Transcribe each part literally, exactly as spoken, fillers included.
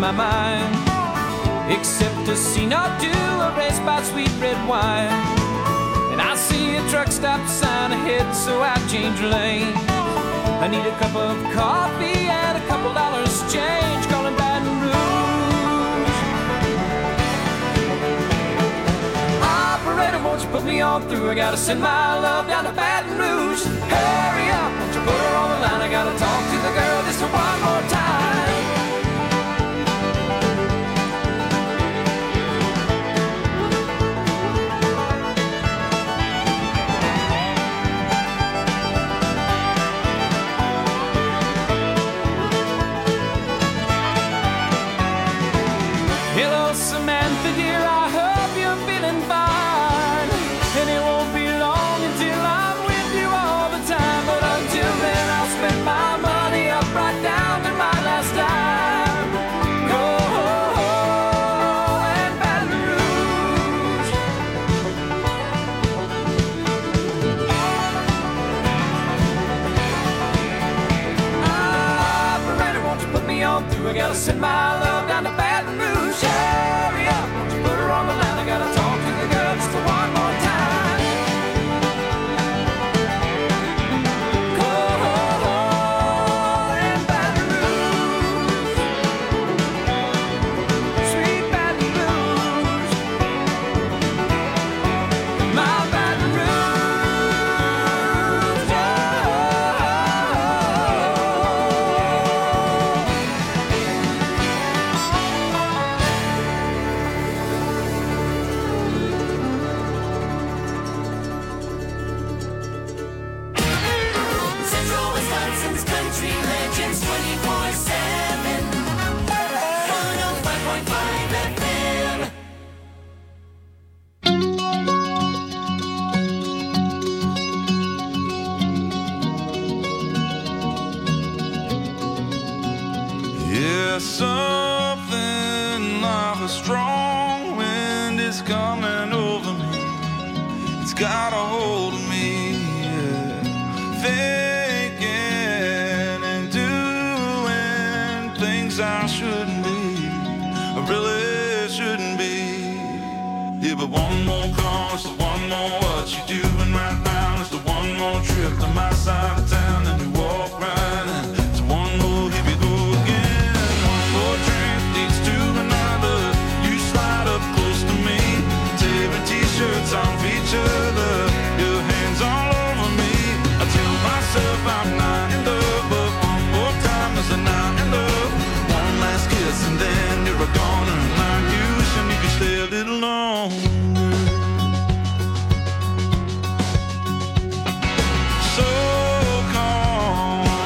my mind, except a scene or two erased by sweet red wine. And I see a truck stop sign ahead, so I change lanes. I need a cup of coffee and a couple dollars change, calling Baton Rouge. Operator, won't you put me on through? I gotta send my love down to Baton Rouge. Hurry up, won't you put her on the line? I gotta talk to the girl just one more time. Hello, Samantha, dear, I hope you're feeling fine. And it won't be long until I'm with you all the time. But until then, I'll spend my money up right down to my last dime. Go and Baton Rouge. Operator, won't you put me on through? I gotta send my love down to Baton Rouge. Hurry up, won't you put her on the line? I gotta talk to the girl just one more time. Go and Baton Rouge, sweet Baton Rouge, my Baton Rouge, oh. Central Wisconsin's country legends twenty-four seven. one oh five point five F M. Yeah, something like a strong wind is coming over me. It's got a hold of me, yeah. Thinking and doing things I shouldn't be, I really shouldn't be. Yeah, but one more call is the one more what you doing right now. It's the one more trip to my side of town and you walk right in. It's one more, here we go again. One more drink leads to another. You slide up close to me, tearing t-shirts off each other. Your hands all over me. I tell myself I'm not in love, but one more time is a not in love. One last kiss and then you're a goner. And I'm wishing you could stay a little longer. So calm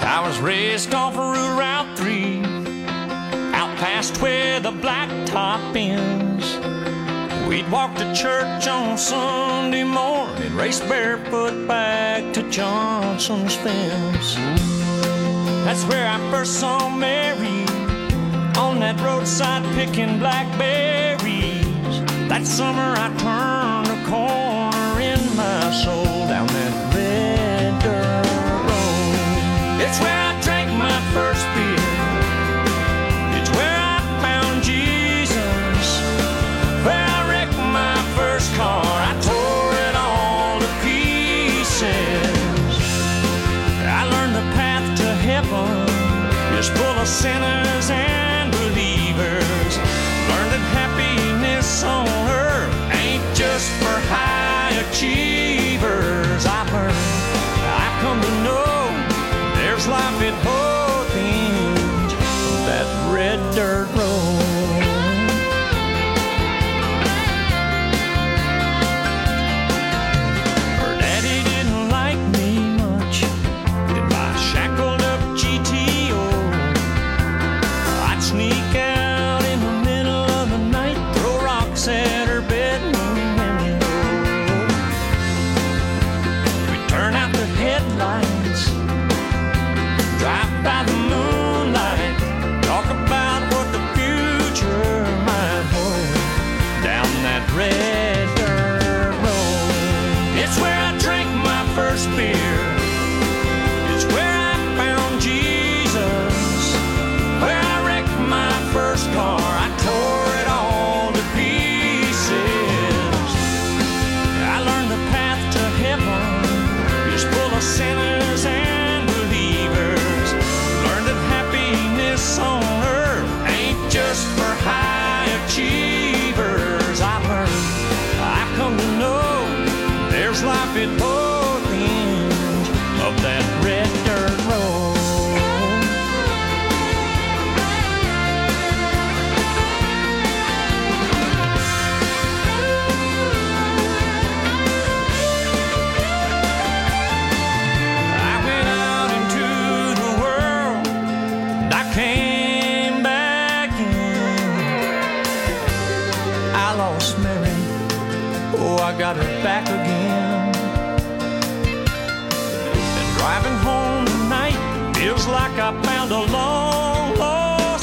I was raised off of Route three, out past where the blacktop ends. We'd walk to church on Sunday morning, race barefoot back to Johnson's fence. That's where I first saw Mary, on that roadside picking blackberries. That summer I turned a corner in my soul down that red dirt road. It's where I drank my first beer. It's where I found Jesus. Where I wrecked my first car. I tore it all to pieces. I learned the path to heaven is full of sinners and believers. Learned that happiness on earth ain't just for high achievers. I learned, I come to know there's life at both ends of that red dirt road. Her daddy didn't like me much in my shackled up G T O. I'd sneak out in the middle of the night, throw rocks at her bedroom window. We'd turn out the headlights, drive by the moonlight, talk about what the future might hold down that red dirt road. It's where I drank my first beer. It's where I found Jesus. Where I wrecked my first car. I tore it all to pieces. I learned the path to heaven is full of sinners and believers. Learned that happiness on earth ain't just for high achievers. I learned, I come to know there's life at both ends of that red dirt road. I went out into the world and I came back in. I lost Mary, oh, I got her back again. And driving home tonight feels like I found a long lost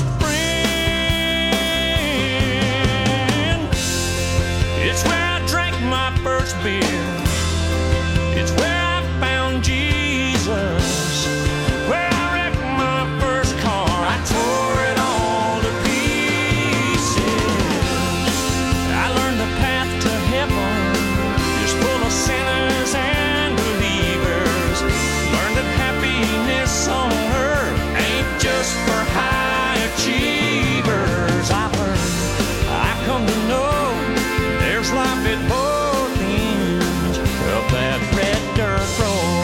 friend. It's where I drank my first beer. It's where I found Jesus. Where I wrecked my first car. I tore it all to pieces. I learned the path to heaven is full of sinners and believers. Learned that happiness on earth ain't just for high achievers. I learned, I come to know there's life at both ends of that red dirt road.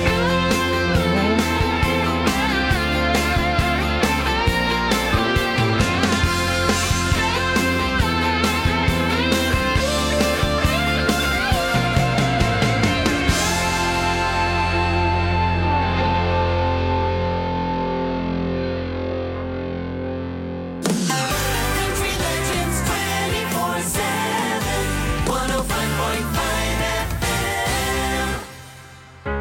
Country Legends twenty-four seven, one oh five point five F M.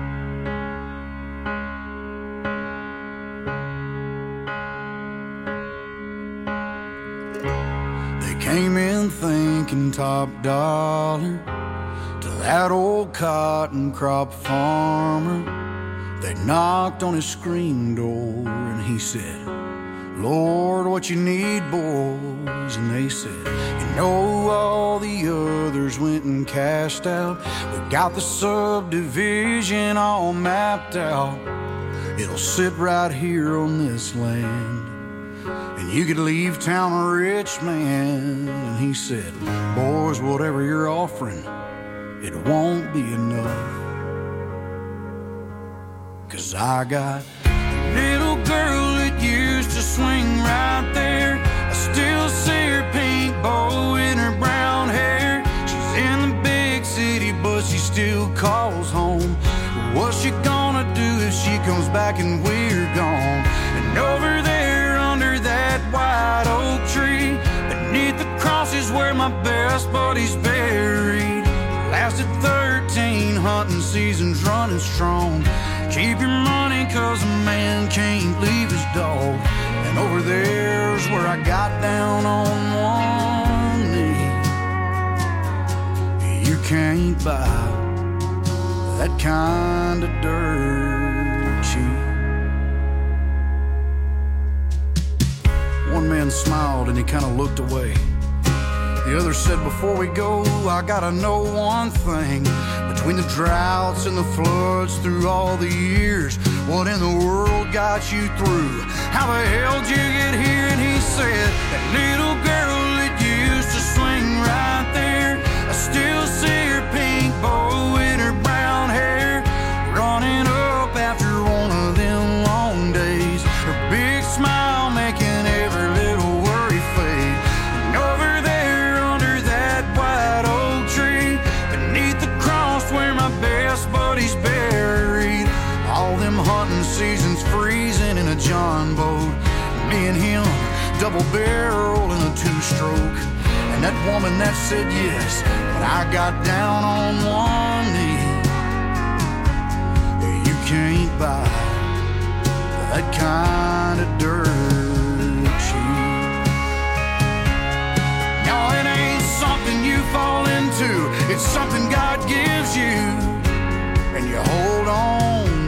They came in thinking top dollar to that old cotton crop farmer. They knocked on his screen door and he said, Lord, what you need, boys? And they said, you know all the others went and cashed out. We got the subdivision all mapped out. It'll sit right here on this land, and you could leave town a rich man. And he said, boys, whatever you're offering, it won't be enough. 'Cause I got a little girl that used to swing right there. I still see her pink bow in her brown hair. She's in the big city, but she still calls home What's she gonna do if she comes back and we're gone? And over there under that white oak tree, beneath the cross is where my best buddy's buried. Lasted thirteen hunting seasons running strong. Keep your money cause a man can't leave his dog. And over there's where I got down on one knee. You can't buy that kind of dirt cheap. One man smiled and he kind of looked away. The other said, before we go, I gotta know one thing. Between the droughts and the floods through all the years, what in the world got you through? How the hell did you get here? And he said, that little girl that used to swing right there, I still see her pink bow in her brown hair, running up after one of them long days. Her big smile making every little worry fade. And over there under that white oak tree, beneath the cross where my best buddy's buried, all them hunting seasons freezing in a John boat, me and him double barrel in a two-stroke. And that woman that said yes when I got down on one knee. You can't buy that kind of dirt cheap. No, it ain't something you fall into. It's something God gives you and you hold on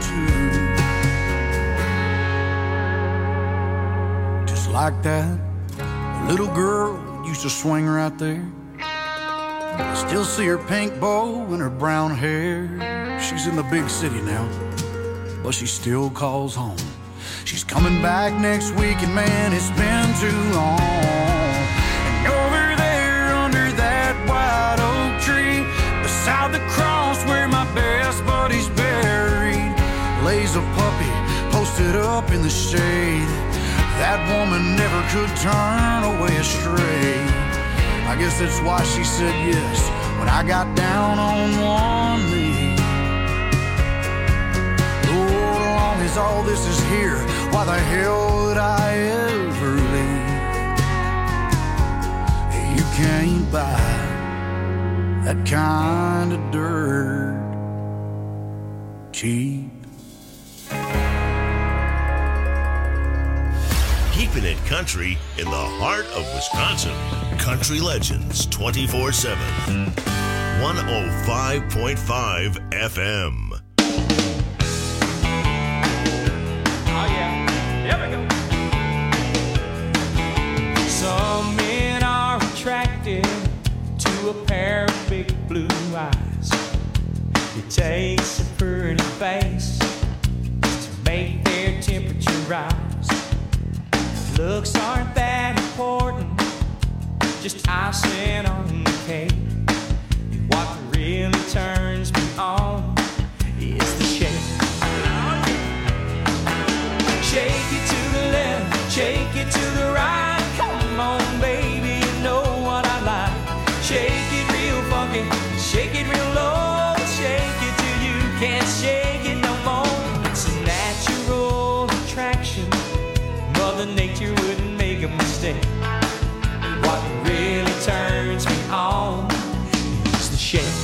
to. Just like that little girl used to swing right there. I still see her pink bow and her brown hair. She's in the big city now, but she still calls home. She's coming back next week, and man, it's been too long. And over there under that white oak tree, beside the cross where my best buddy's buried, lays a puppy posted up in the shade. That woman never could turn away astray. I guess that's why she said yes when I got down on one knee. Oh, as long as all this is here, why the hell would I ever leave? You can't buy that kind of dirt cheap. Keeping it country in the heart of Wisconsin. Country Legends twenty-four seven. one oh five point five F M. Oh yeah, there we go. Some men are attracted to a pair of big blue eyes. It takes a pretty face to make their temperature rise. Looks aren't that important, just icing on the cake. And what really turns me on is the shake. Shake it to the left, shake it to the right. Come on, baby, you know what I like. Shake it real funky, shake it real low. Shake it till you can't shake it no more. It's a natural attraction. Mother Nature wouldn't make a mistake. What really turns me on is the shake.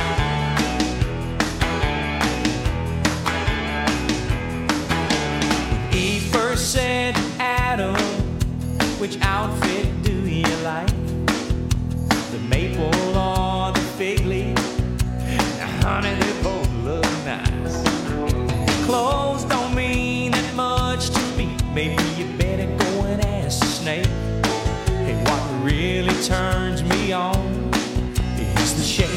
When Eve first said to Adam, which outfit do you like? The maple or the fig leaf? Now, honey, they both look nice. Clothes don't mean that much to me. Maybe you better go and ask the snake. Hey, what really turns me on is the shake.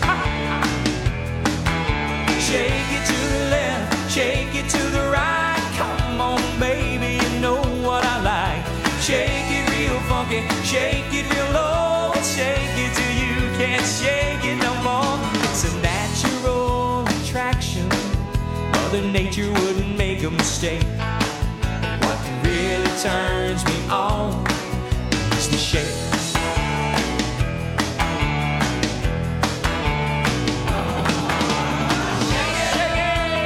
Shake it to the left, shake it to the right. Come on, baby, you know what I like. Shake it real funky, shake it real low. Shake it till you can't shake it no more. It's a natural attraction. Mother Nature wouldn't make a mistake. What really turns me on is the shake. Shake it, shake it.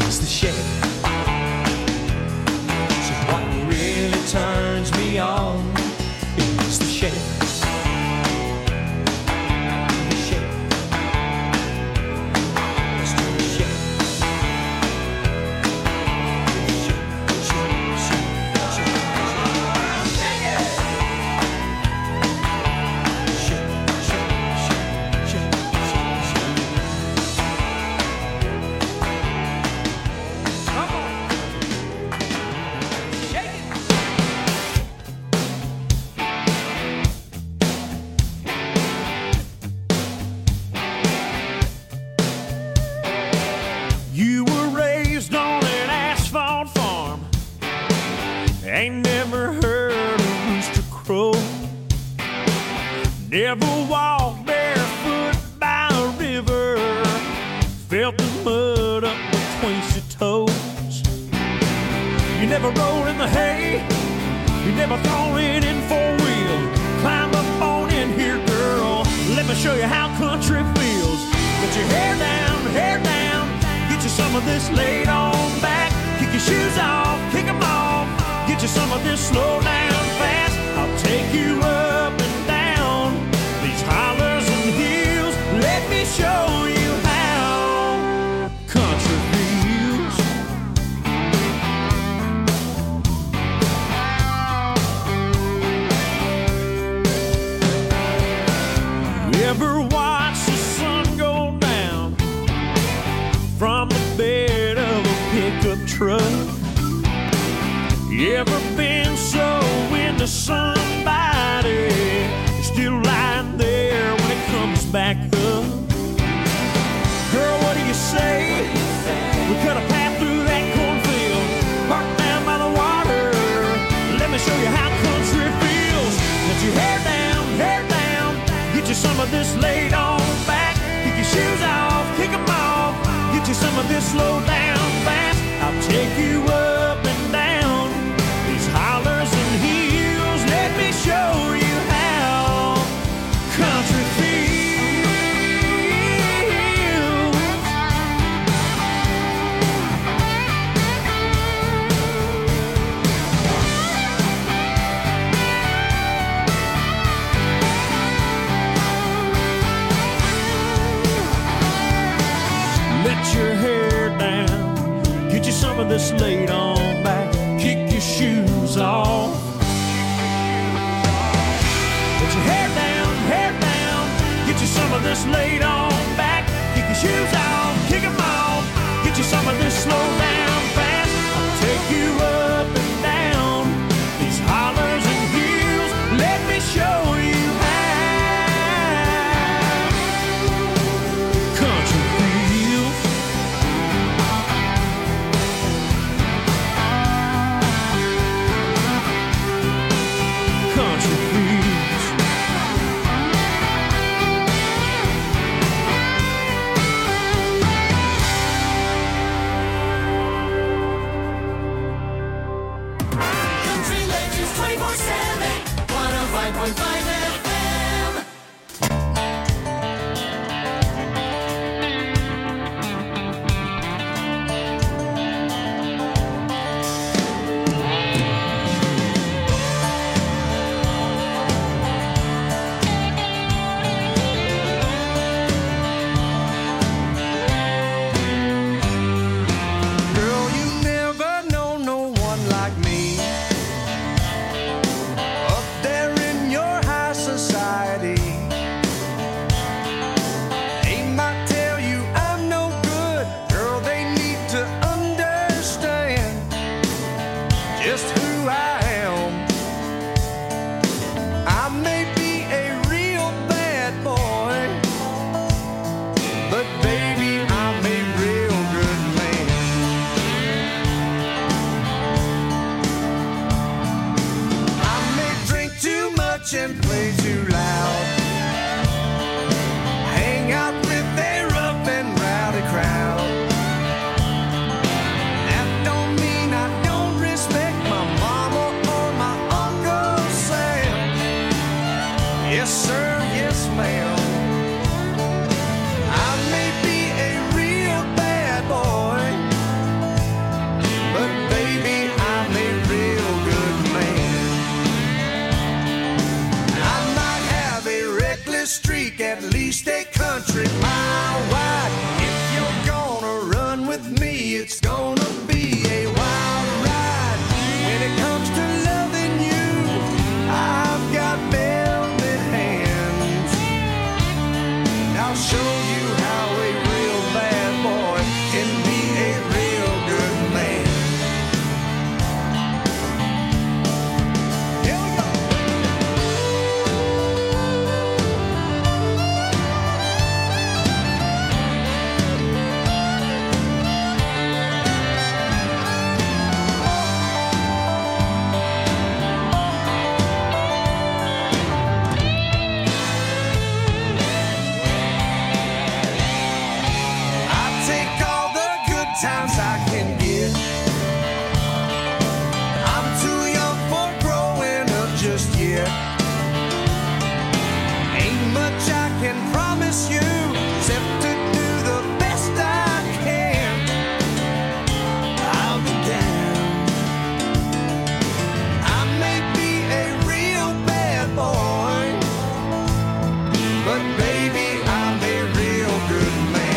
is the Chevy. So what really turns me on is the Chevy. The Chevy. It's the Chevy. You were raised on an asphalt farm. Ain't never heard a rooster crow. Never walked barefoot by a river. Felt the mud up between your toes. You never rolled in the hay. You never thrown it in four wheel. Climb up on in here, girl. Let me show you how country feels. Put your hair down, hair down. Get you some of this laid on back. Kick your shoes off, kick them off. Get you some of this slow down fast. I'll take you up and down these hollers and hills. Let me show you how country feels. You ever watch the sun go down from the bed of a pickup truck? You ever been so into somebody still lying there when it comes back up? Girl, what do you say? We cut a path through that cornfield, parked down by the water. Let me show you how country feels. Let your hair down, hair down. Get you some of this laid on back. Kick your shoes off, kick them off. Get you some of this slow down fast. I'll take you up and down these hollers and hills. Let me show you how country feels. Let your hair down. Get you some of this laid on back. Kick your shoes off. Let your hair down, hair down. Get you some of this laid on back. Kick your shoes off, kick them off. Get you some of this slow down fast. I'll take you up and down these hollers and hills. Let me show you how country feels. Country feels. I'll show you how a real bad boy can be a real good man. Here we go. Times I can get. I'm too young for growing up just yet. Ain't much I can promise you except to do the best I can. I'll be down. I may be a real bad boy, but baby, I'm a real good man.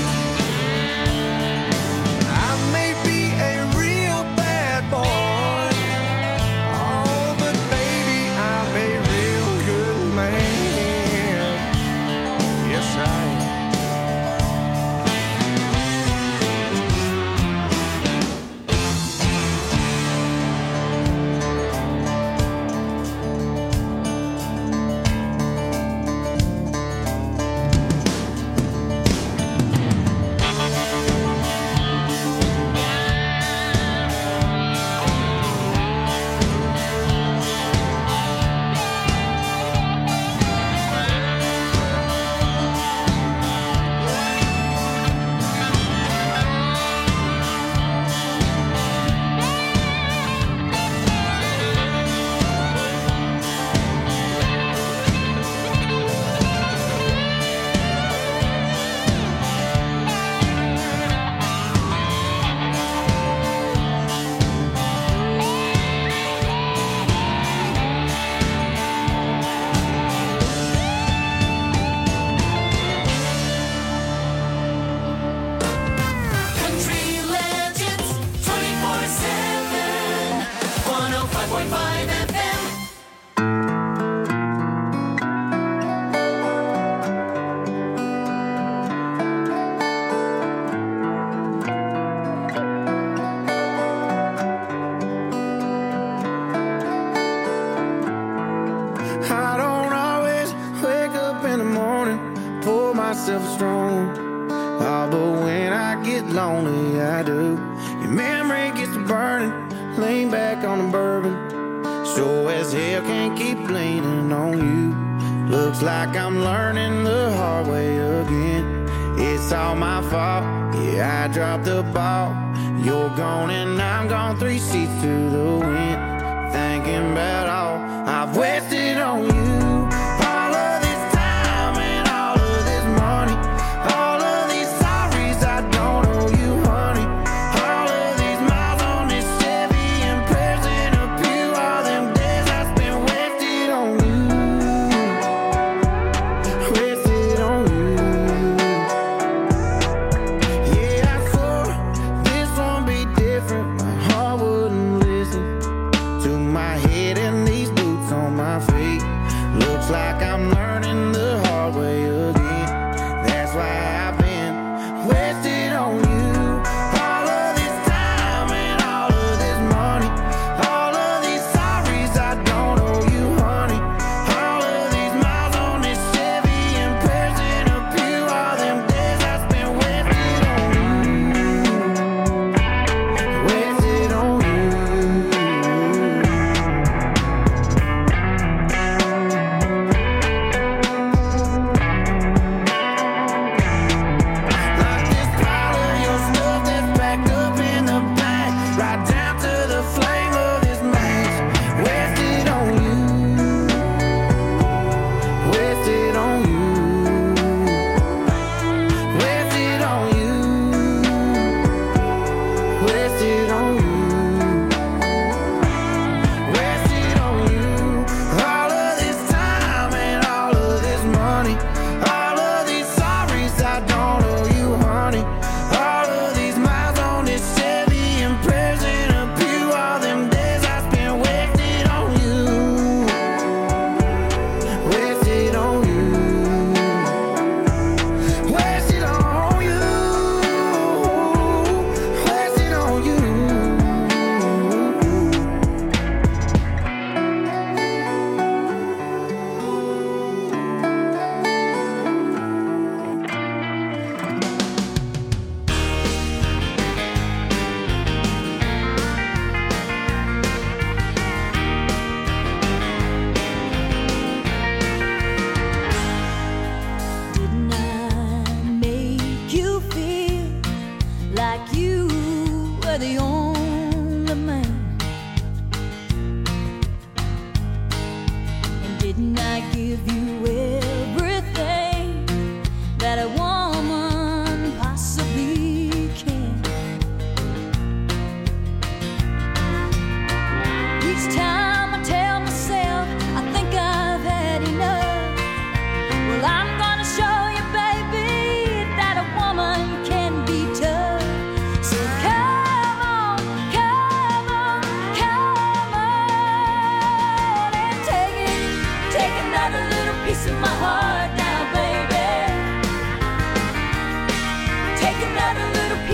Myself strong, oh, but when I get lonely, I do. Your memory gets to burning, lean back on the bourbon. Sure as hell can't keep leaning on you. Looks like I'm learning the hard way again. It's all my fault, yeah, I dropped the ball. You're gone and I'm gone, three seats to the wind. Thinking about all I've wasted on you. My head and these boots on my feet.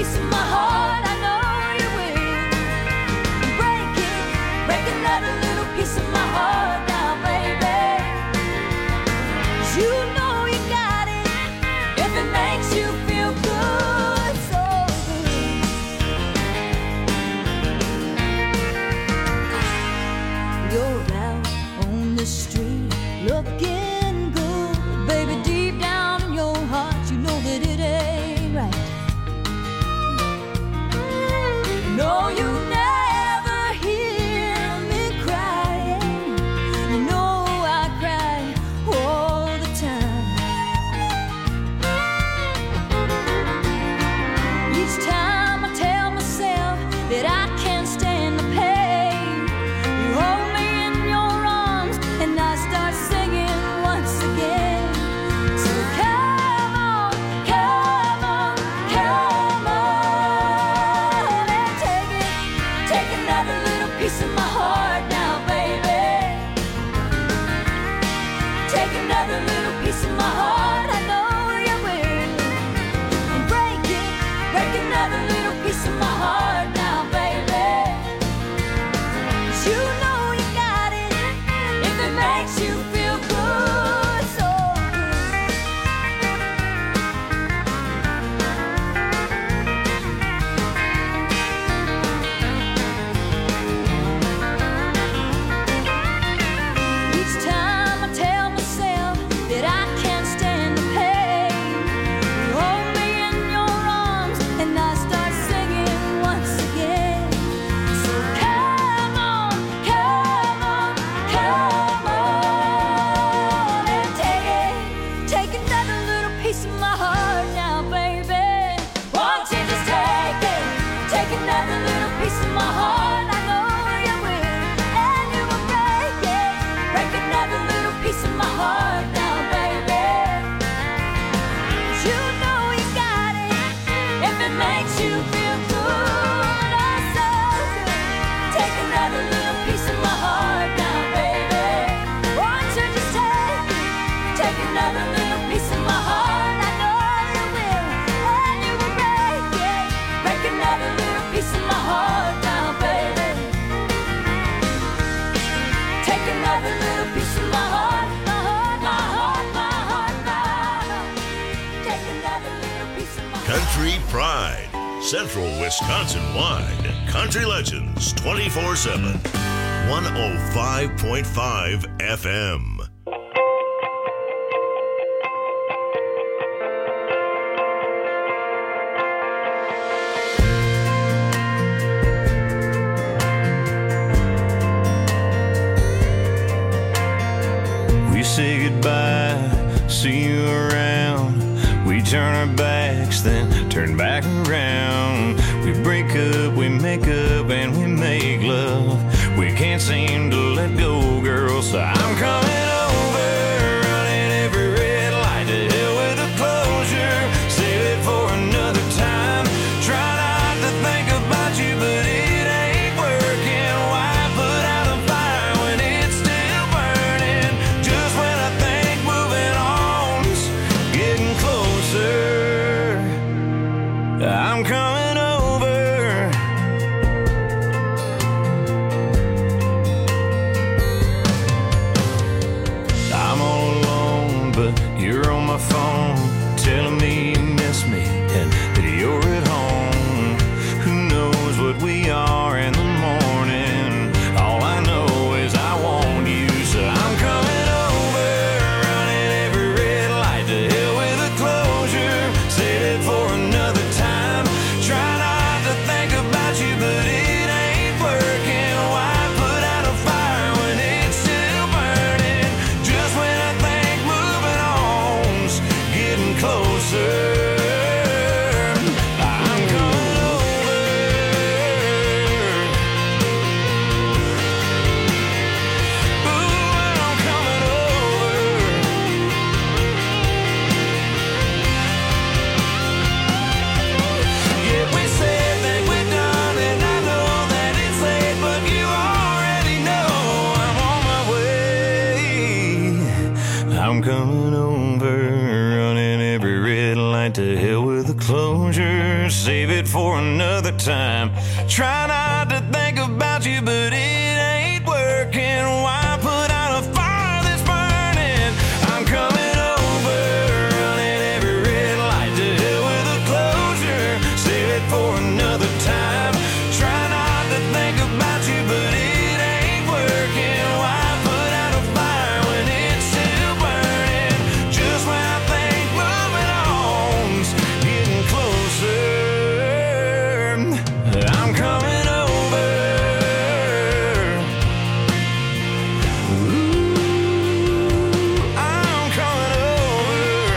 piece of my heart, I know you will. Break it, break another little piece of my heart now, baby. 'Cause you know you got it, if it makes you feel good, so good. You're out on the street looking good, baby, deep down in your heart you know that it ain't right. No, you never hear me crying. You know I cry all the time. Each time I tell myself that I can't stand the pain, you hold me in your arms and I start singing once again. So come on, come on, come on and take it. Take another little piece of my heart now, baby. Take another little piece of my heart, I know you will. And break it, break another little piece of my heart now, baby. 'Cause you know you got it, if it makes you feel good, so good. Each time I tell myself that I can't stand the pain, you hold me in your arms and I start singing once again. So come on, come on, come on and take it. Take another little piece of my heart now, baby. Won't you just take it? Take another little piece of my heart, I know you will. And you will break it. Break another little piece of my heart now, baby. 'Cause you know you got it, if it makes you feel good, oh so good. Take another little piece of my heart now, baby. Won't you just take it? Take another little piece of my heart, I know you will. And you will break it. Break another little piece of my heart now, baby. Take another little piece of my heart, my heart, my heart, my heart, my heart. Take another little piece of my heart. Country Pride, Central Wisconsin wide. Country Legends twenty-four seven. one oh five point five F M. We say goodbye, see you around. We turn our backs, then turn back around. We break up, we make up, and we make love. We can't seem to let go, girl, so I'm coming over, running every red light. To hell with the closure, save it for another time. Try not to think about you, but it ain't working. Why put out a fire when it's still burning? Just when I think moving on's getting closer, I'm coming over. I'm all alone, but you're on my phone, telling me you miss me and that you're at home. Who knows what we are in the morning? All I know is I want you, so I'm coming over, running every red light. To hell with the closure, save it for another time. Try not to think about you, but it ain't working. Why put out a fire when it's still burning? Just when I think moving on's getting closer, I'm coming over. Ooh, I'm coming over. Yeah, we said that we're done, and I know that it's late, but you already know I'm on my way. I'm coming over, running every red light. light, to hell with the closure, save it for another time. Try not to think about you, but it ain't working. Why put out a fire that's burning? I'm coming over, running every red light, to hell with the closure, save it for another time. Try not to think about you, but it ain't working. Why put out a fire when it's still burning? Just when I think moving on's getting closer, I'm coming over. Ooh, I'm coming over.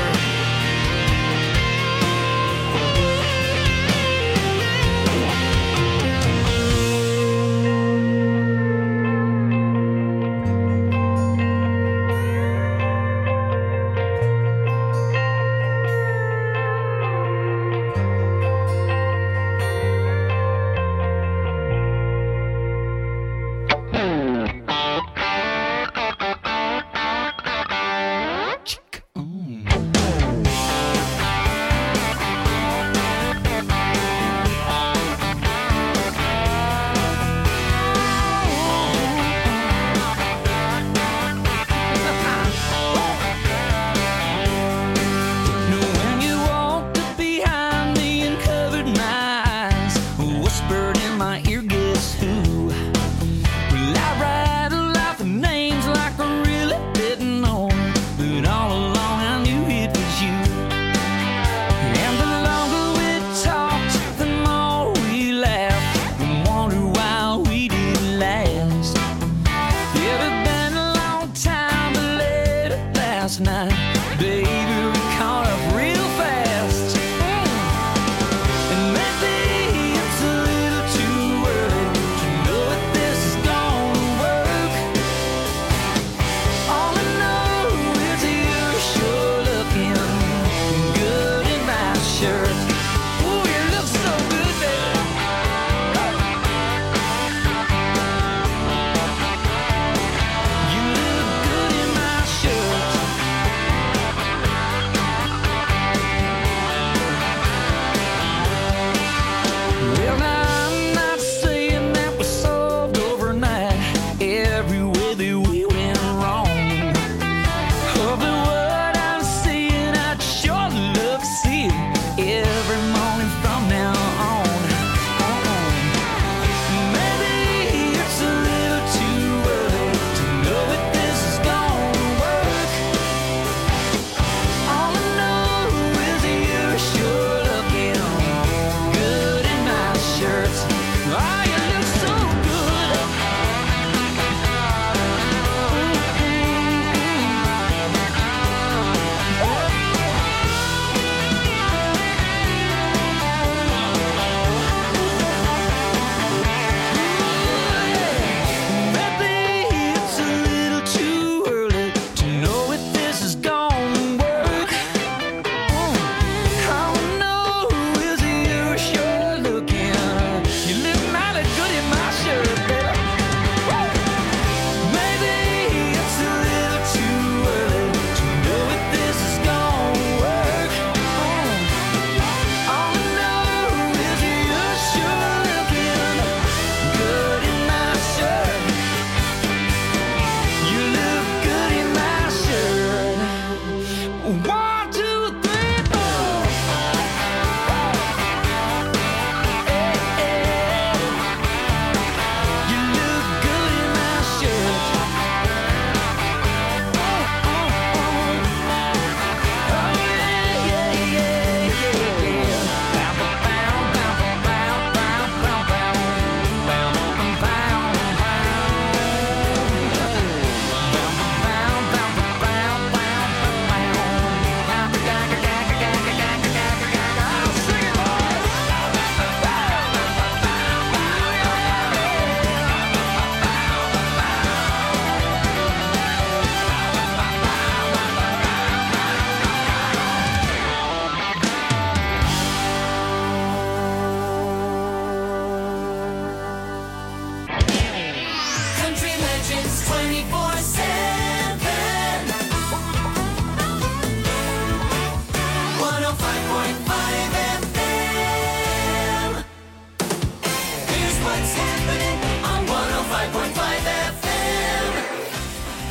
When you walked up behind me and covered my eyes, whispered in my ear, guess who? Well, I rattled off the names like I really didn't know, but all along I knew it was you. And the longer we talked, the more we laughed, and wondered why we didn't last. It had been a long time, but late last night, baby, we caught up real fast. And maybe it's a little too early to know if this is gonna work. All I know is you're sure looking good in my shirt. Ooh, you look so good, baby. You look good in my shirt. Well, now I'm not saying that we solved overnight every way that we went wrong. Oh, but what I'm seeing, I'd sure love to see it every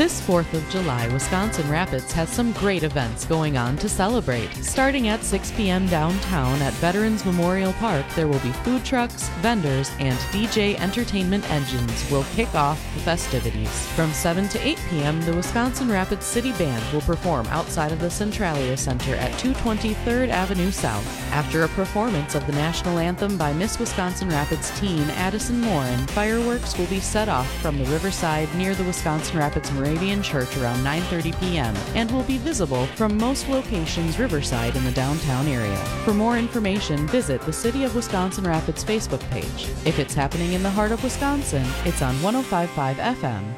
This fourth of July, Wisconsin Rapids has some great events going on to celebrate. Starting at six p.m. downtown at Veterans Memorial Park, there will be food trucks, vendors, and D J Entertainment Engines will kick off the festivities. From seven to eight p.m., the Wisconsin Rapids City Band will perform outside of the Centralia Center at two twenty-third Avenue South. After a performance of the national anthem by Miss Wisconsin Rapids teen Addison Morin, fireworks will be set off from the riverside near the Wisconsin Rapids Moravian Church around nine thirty p.m. and will be visible from most locations riverside in the downtown area. For more information, visit the City of Wisconsin Rapids Facebook page. If it's happening in the heart of Wisconsin, it's on one oh five point five F M.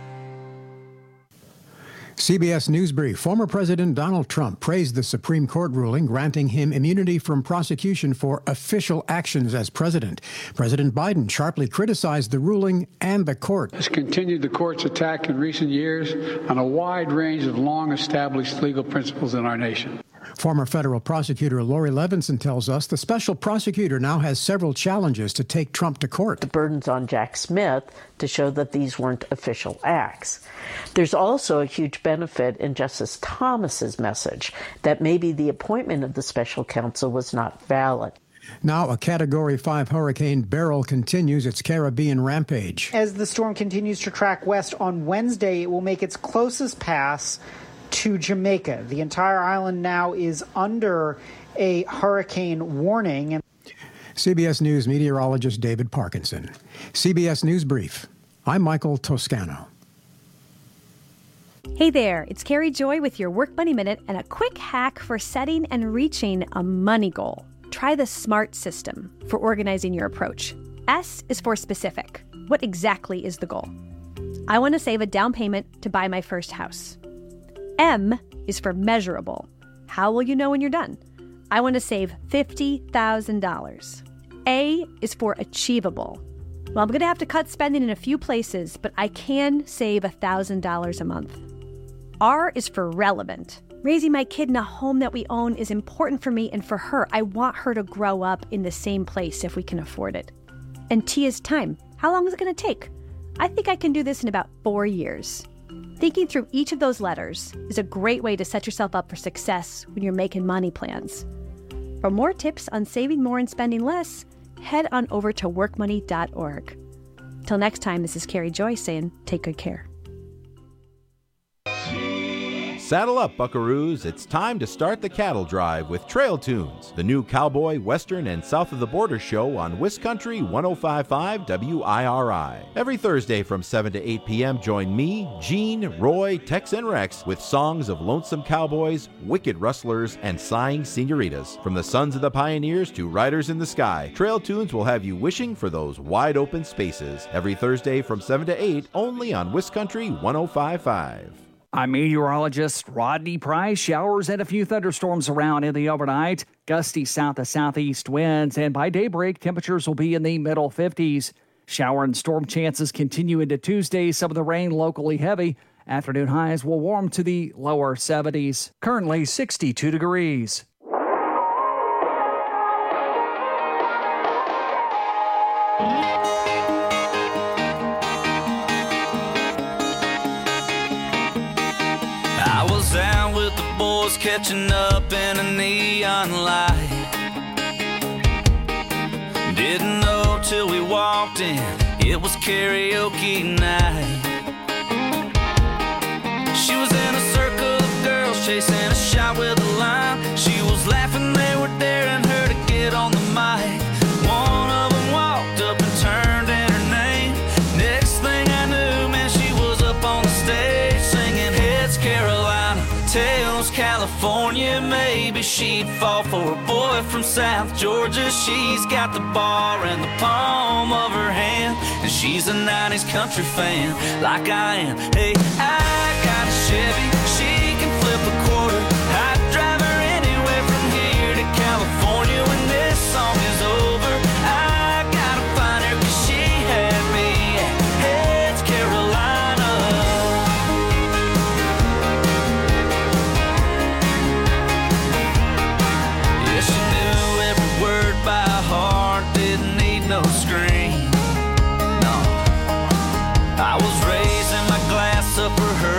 C B S News Brief. Former President Donald Trump praised the Supreme Court ruling granting him immunity from prosecution for official actions as president. President Biden sharply criticized the ruling and the court. Has continued the court's attack in recent years on a wide range of long-established legal principles in our nation. Former federal prosecutor Lori Levinson tells us the special prosecutor now has several challenges to take Trump to court. The burden's on Jack Smith to show that these weren't official acts. There's also a huge benefit in Justice Thomas's message that maybe the appointment of the special counsel was not valid. Now, a Category five hurricane Beryl continues its Caribbean rampage. As the storm continues to track west on Wednesday, it will make its closest pass to Jamaica. The entire island now is under a hurricane warning. C B S News meteorologist David Parkinson. C B S News Brief. I'm Michael Toscano. Hey there, it's Carrie Joy with your Work Money Minute and a quick hack for setting and reaching a money goal. Try the SMART system for organizing your approach. S is for specific. What exactly is the goal? I want to save a down payment to buy my first house. M is for measurable. How will you know when you're done? I want to save fifty thousand dollars. A is for achievable. Well, I'm going to have to cut spending in a few places, but I can save one thousand dollars a month. R is for relevant. Raising my kid in a home that we own is important for me and for her. I want her to grow up in the same place if we can afford it. And T is time. How long is it going to take? I think I can do this in about four years. Thinking through each of those letters is a great way to set yourself up for success when you're making money plans. For more tips on saving more and spending less, head on over to work money dot org. Till next time, this is Carrie Joy saying, take good care. Saddle up, buckaroos. It's time to start the cattle drive with Trail Tunes, the new cowboy, western, and south of the border show on Wiscountry one oh five point five W I R I. Every Thursday from seven to eight p.m., join me, Gene, Roy, Tex, and Rex with songs of lonesome cowboys, wicked rustlers, and sighing senoritas. From the sons of the pioneers to riders in the sky, Trail Tunes will have you wishing for those wide open spaces. Every Thursday from seven to eight, only on Wiscountry one oh five point five. I'm meteorologist Rodney Price. Showers and a few thunderstorms around in the overnight. Gusty south to southeast winds, and by daybreak, temperatures will be in the middle fifties. Shower and storm chances continue into Tuesday. Some of the rain locally heavy. Afternoon highs will warm to the lower seventies. Currently sixty-two degrees. Out with the boys catching up in a neon light. Didn't know till we walked in, it was karaoke night. She was in a circle of girls chasing a shot with a line. She was laughing, they were daring her to get on the mic. One of them walked up and turned in her name. Next thing I knew, man, she was up on the stage singing Heads Carolina, Tails California. Maybe she'd fall for a boy from South Georgia. She's got the bar in the palm of her hand, and she's a nineties country fan like I am. Hey, I got a Chevy, she can flip a quarter. I'd drive her anywhere from here to California. When this song is over, I gotta find her, 'cause she had me at Heads Carolina. Yeah, she knew every word by heart, didn't need no screen. No, I was raising my glass up for her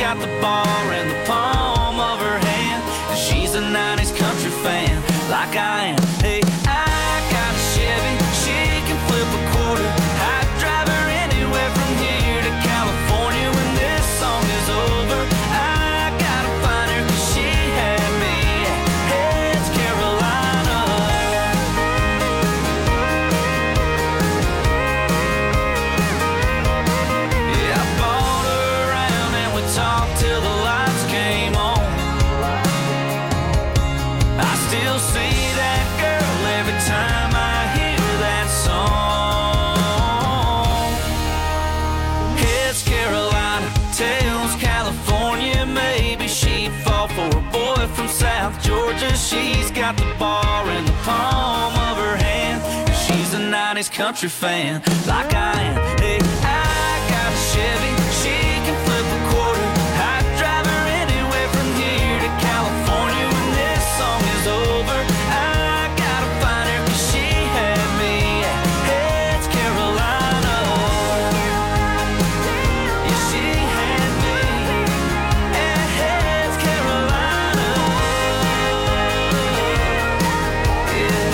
got the bar in the palm of her hand, and she's a nineties country fan like I am. Hey, I got a Chevy, she can flip a quarter. I'd drive her anywhere from here to California when this song is over. I gotta find her 'cause she had me. Hey, it's Carolina. Yeah, I bought her around and we talked till the lights came on. I still see that girl every time I hear that song. It's Carolina, tells California, maybe she'd fall for a boy from South Georgia. She's got the bar in the palm of her hand, she's a nineties country fan like I am. Hey, I got a Chevy, she can flip a quarter. I'd drive her anywhere from here to California when this song is over. I gotta find her 'cause she had me. Hey, it's Carolina. Yeah, she had me. Hey, it's Carolina. Yeah.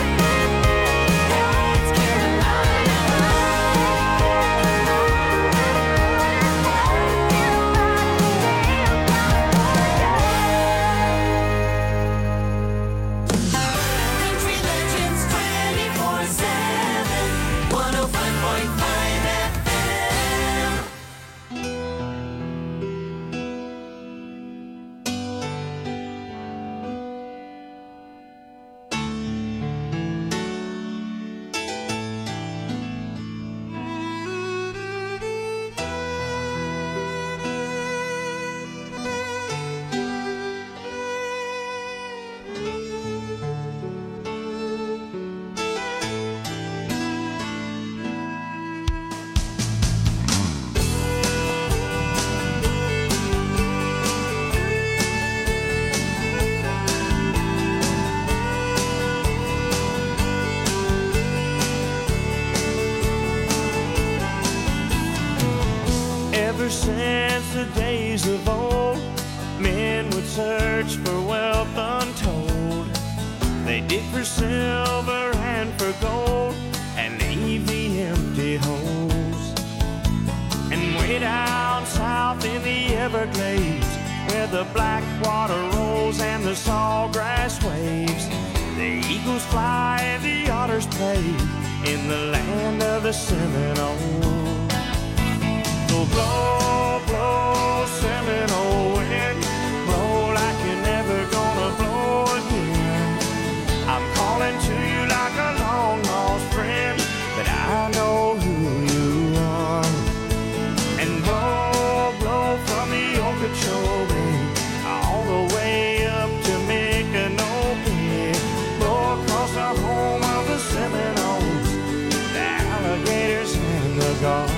It's Country Legends twenty-four seven, one oh five point five F M. Ever since the days of old, men would search for wealth untold. They dig for silver and for gold and leave the empty holes. And way down south in the Everglades, where the black water rolls and the sawgrass waves, the eagles fly and the otters play in the land of the Seminole. So blow, blow, Seminole wind, blow like you're never gonna blow again. I'm calling to you like a long lost friend, but I know who you are. And blow, blow from the Okeechobee all the way up to Micanopy. Blow across the home of the Seminoles, the alligators and the gulls.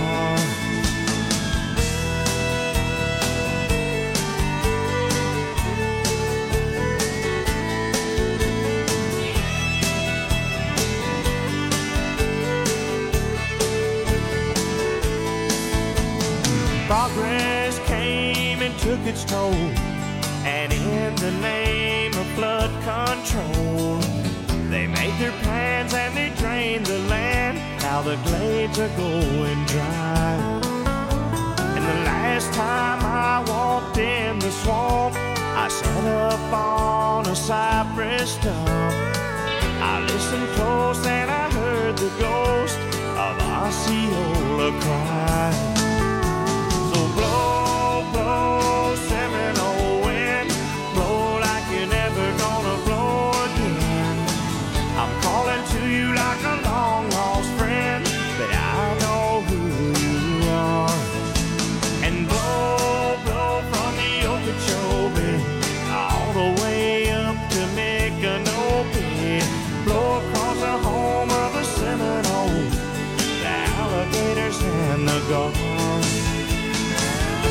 Progress came and took its toll, and in the name of flood control, they made their plans and they drained the land. Now the glades are going dry. And the last time I walked in the swamp, I sat up on a cypress stump. I listened close and I heard the ghost of Osceola cry. So blow, blow, Seminole wind, blow like you're never gonna blow again. I'm calling to you like a long lost friend, but I know who you are. And blow, blow from the Okeechobee all the way up to Micanopy. Blow across the home of the Seminoles, the alligators and the gulls.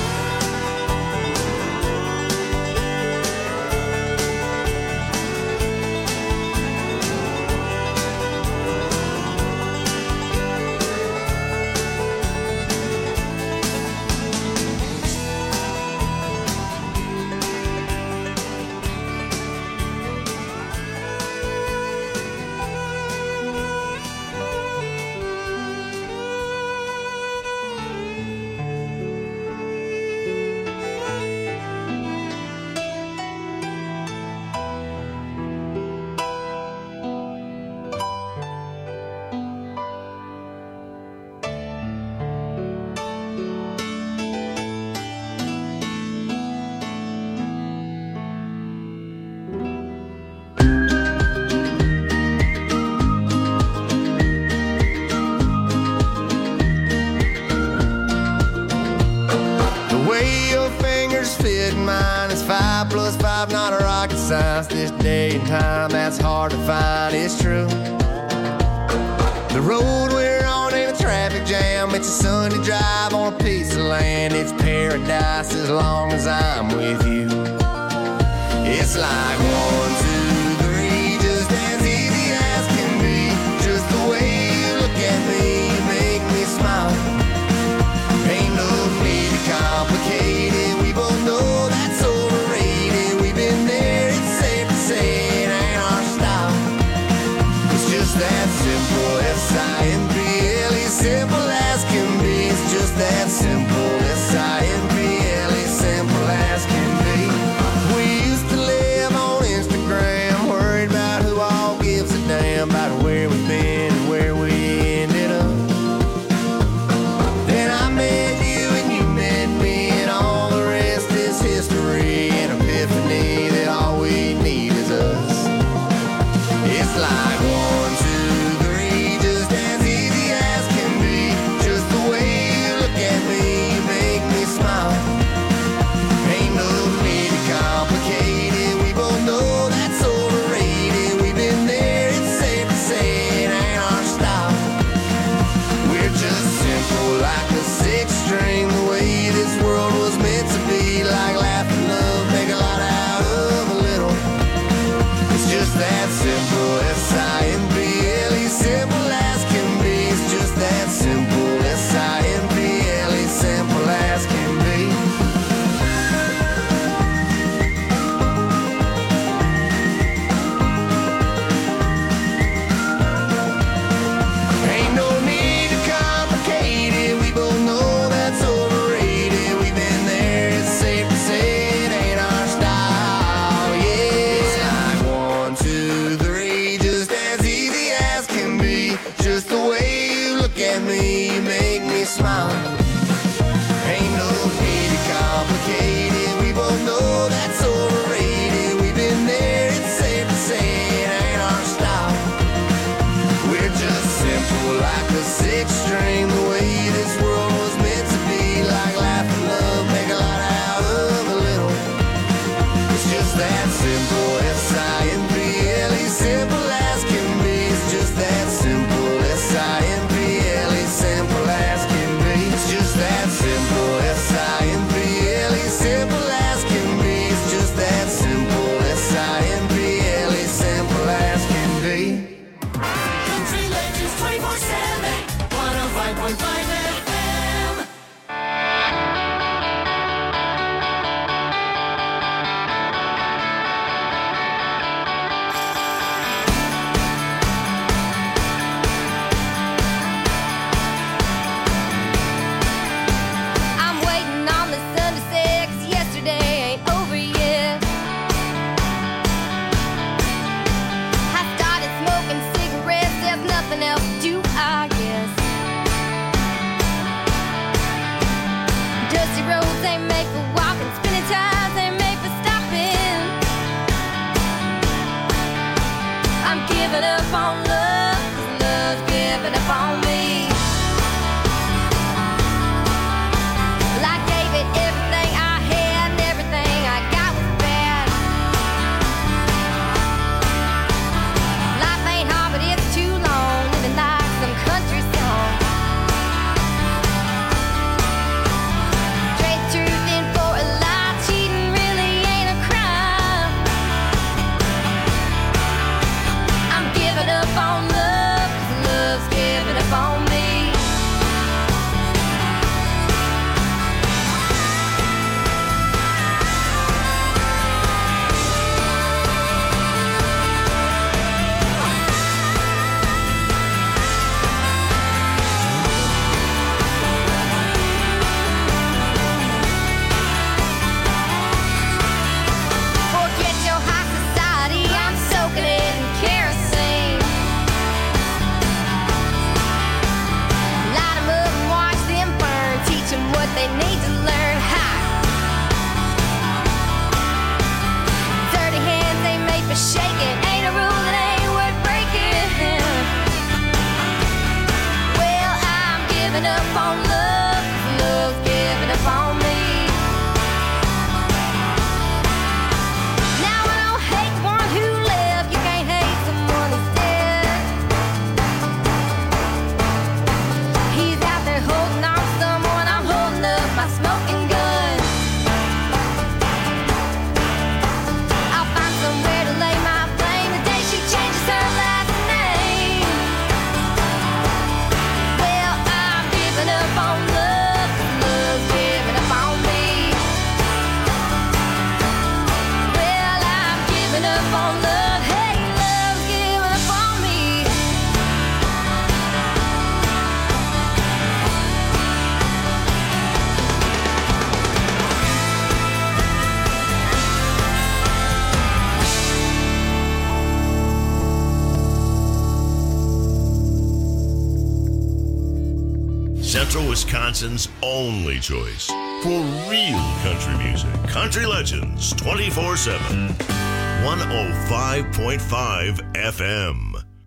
Five plus five, not a rocket science. This day and time, that's hard to find. It's true. The road we're on ain't a traffic jam. It's a Sunday drive on a piece of land. It's paradise as long as I'm with you. It's like one, two, three, just as easy as can be. Just the way you look at me, you make me smile. Ain't no need to complicate it. We both know that's overrated. We've been there, it's safe to say it ain't our style. It's just that simple, S I M P L E, simple as can be. It's just that simple, S I M P L E, simple as can be. We used to live on Central Wisconsin's only choice for real country music. Country Legends twenty-four seven. one oh five point five F M.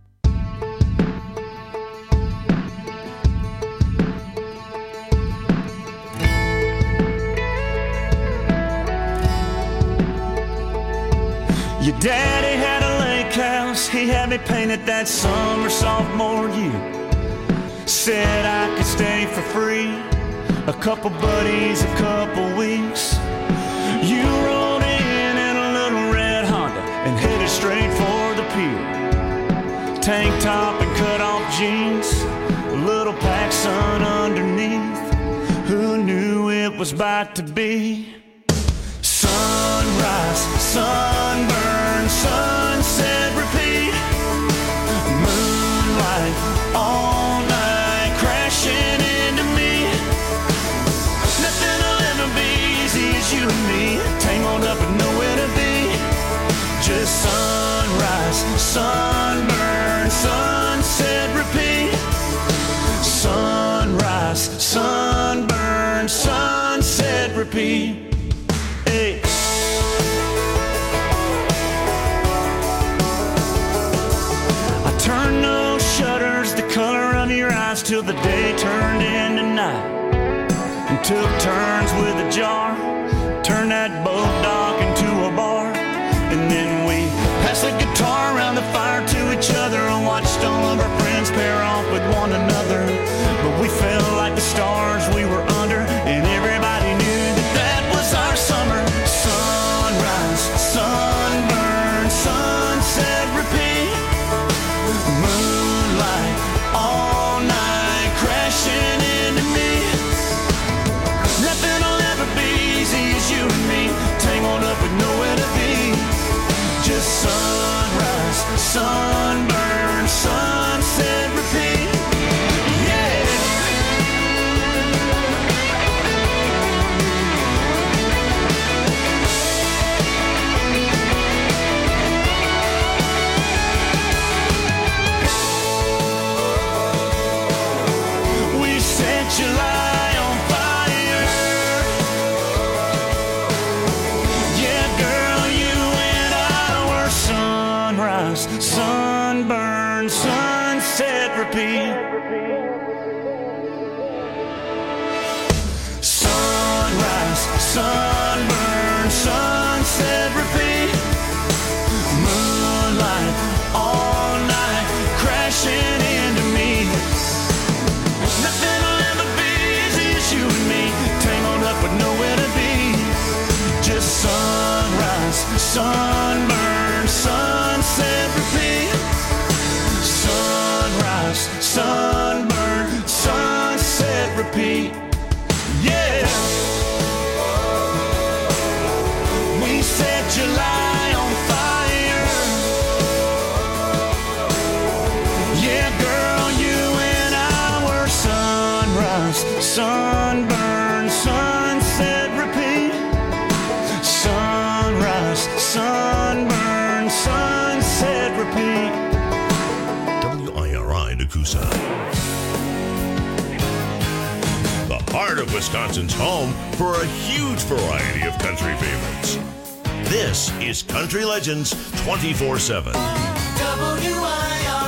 Your daddy had a lake house, he had me painted that summer sophomore year. Said I could stay for free, a couple buddies, a couple weeks. You rolled in in a little red Honda and headed straight for the pier. Tank top and cut off jeans, a little PacSun underneath. Who knew it was about to be? Sunrise, sunburn, sunset, repeat. Moonlight, all night, crashing into me. Nothing will ever be easy as you and me, tangled up with nowhere to be. Just sunrise, sunburn, sunset, repeat. Sunrise, sunburn, sunset, repeat. Hey. I turned those shutters the color of your eyes till the day turned into night, and took turns with a jar, turned that boat dock into a bar, and then we passed the guitar around the fire to each other and watched all of our friends pair off with one another. But we felt like the stars we were under, and everybody knew that that was our summer. Sunrise, sunburn, sunset, repeat. Moonlight, all night, crashing into me. Nothing will ever be easy as you and me, tangled up with nowhere to be. Just sunrise, sunburn, sunset, repeat. July on fire. Yeah, girl, you and I were sunrise, sunburn, sunset, repeat. Sunrise, sunburn, sunset, repeat. Moonlight, all night, crashing into me. Nothing you and me, tangled up with nowhere to be. Just sunrise, sunburn, sunset, repeat. Sunrise, sunburn, sunset, repeat. Yeah. We set July on fire. Yeah, girl, you and I were sunrise, sunburn, sunset, repeat. Sunrise, sunburn, sunset, repeat. W I R I Nakusa. The heart of Wisconsin's home for a huge variety of country favorites. This is Country Legends twenty-four seven. W I R